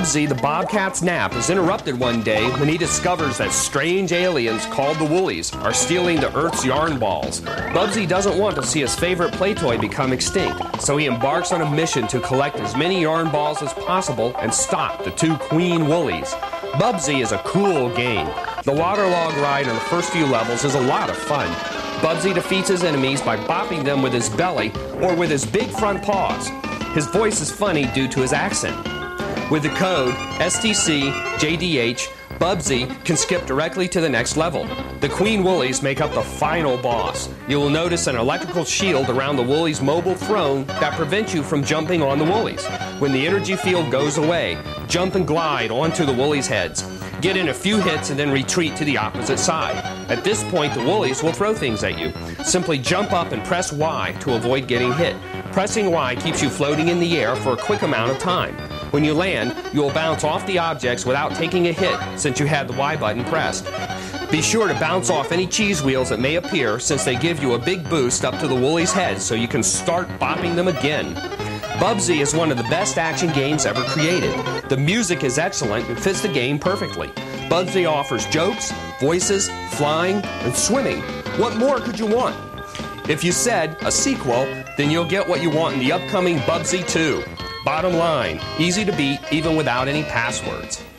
Bubsy the Bobcat's nap is interrupted one day when he discovers that strange aliens called the Woolies are stealing the Earth's yarn balls. Bubsy doesn't want to see his favorite play toy become extinct, so he embarks on a mission to collect as many yarn balls as possible and stop the two Queen Woolies. Bubsy is a cool game. The waterlog ride on the first few levels is a lot of fun. Bubsy defeats his enemies by bopping them with his belly or with his big front paws. His voice is funny due to his accent. With the code STCJDH, Bubsy can skip directly to the next level. The Queen Woolies make up the final boss. You will notice an electrical shield around the Woolies' mobile throne that prevents you from jumping on the Woolies. When the energy field goes away, jump and glide onto the Woolies' heads. Get in a few hits and then retreat to the opposite side. At this point, the Woolies will throw things at you. Simply jump up and press Y to avoid getting hit. Pressing Y keeps you floating in the air for a quick amount of time. When you land, you will bounce off the objects without taking a hit since you had the Y button pressed. Be sure to bounce off any cheese wheels that may appear since they give you a big boost up to the Woolies' heads so you can start bopping them again. Bubsy is one of the best action games ever created. The music is excellent and fits the game perfectly. Bubsy offers jokes, voices, flying, and swimming. What more could you want? If you said a sequel, then you'll get what you want in the upcoming Bubsy 2. Bottom line, easy to beat even without any passwords.